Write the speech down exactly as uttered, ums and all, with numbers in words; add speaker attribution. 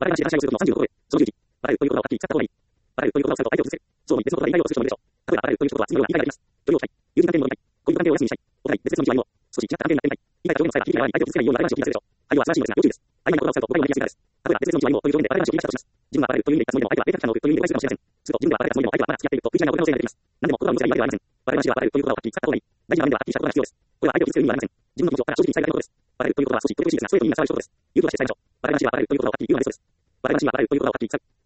Speaker 1: バラエティ話し合いをすることのさんじゅうごころで、そのじゅうじ、バラエティという言葉をはっきり使った方がいい。バラエティという言葉を使うと相手を傷つける。そうに別の言葉で言い換えようとする人もいるでしょう。例えばバラエティということは次のような言い換えがあります。距離を置きたい。友人関係に戻りたい。恋人関係をお休みにしたい。お互い別々の道を歩もう。少し違った関係になってみたい。言い換えた表現の際は響きが合わない相手を傷つけないような笑い話を聞かせるでしょう。愛は素晴らしいのですが要注意です。愛の言葉を使うと誤解を招きやすいからです。例えば別々の道を歩もうという表現で笑い話を言い換えたとします。自分はバラエティという意味で言ったつもりでも相手は別格者のという意味で誤解するかもしれません。すると自分ではバラエティつもりでも相手はまだ付き合っていると不一致な誤解のせいが出てきます。何でも言葉の無視がいいわけではありません。笑い話はバラエティという言葉をはっきり使った方がいい。大事な場面でははっきりしたことが必要です。これは相手を傷つける意味はありません。自分の気持ちをただ正直に伝えるだけのことです。バラエティという言葉は少し苦しいですが、ストレートにみんな伝わることです。言うことはして伝えましょう。笑い話はバラエティという言葉をはっきり言うのがベストです。笑い話はバラエティという言葉をはっきり使う。